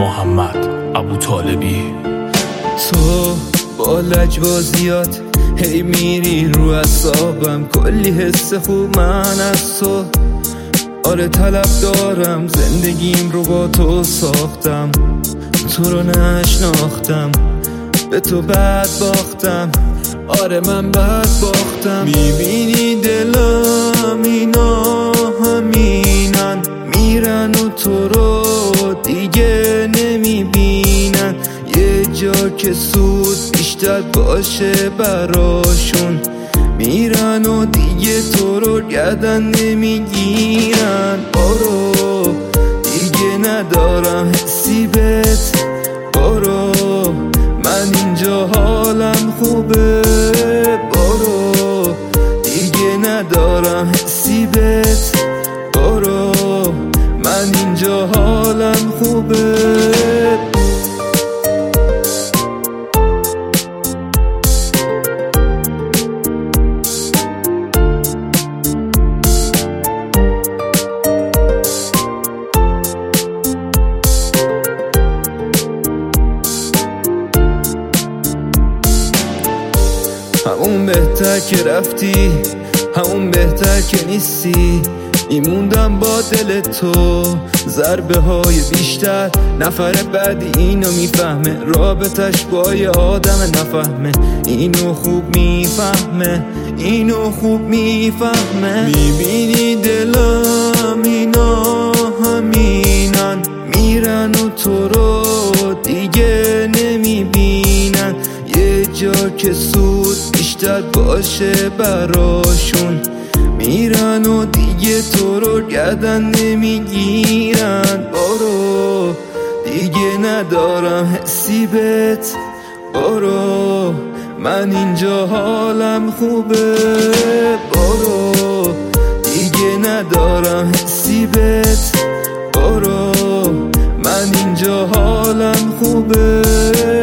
محمد ابوطالبی. تو با لجبازیات هی میری رو اعصابم، کلی حس خوب من از تو آره طلب دارم. زندگیم رو با تو ساختم، تو رو نشناختم، به تو بد باختم، آره من بد باختم. میبینی دلم اینا همینن، میرن و تو رو دیگه نمیبینن. یه جا که سود بیشتر باشه براشون، میرن و دیگه تو رو گردن نمیگیرن. برو دیگه ندارم حسی بهت، برو من اینجا حالم خوبه. برو دیگه ندارم حسی بهت، برو من اینجا حالم خوبه. همون بهتر که رفتی، همون بهتر که نیستی. میموندم با دل تو، ضربه های بیشتر. نفر بعدی اینو میفهمه، رابطش با یه آدم نفهمه. اینو خوب میفهمه، اینو خوب میفهمه. میبینی دلم اینا همینن، میرن و تو رو دیگه نمیبینن. یه جا که سود بیشتر باشه براشون، میرن و دیگه تو رو گردن نمیگیرن. برو دیگه ندارم حسی بهت، برو من اینجا حالم خوبه. برو دیگه ندارم حسی بهت، برو من اینجا حالم خوبه.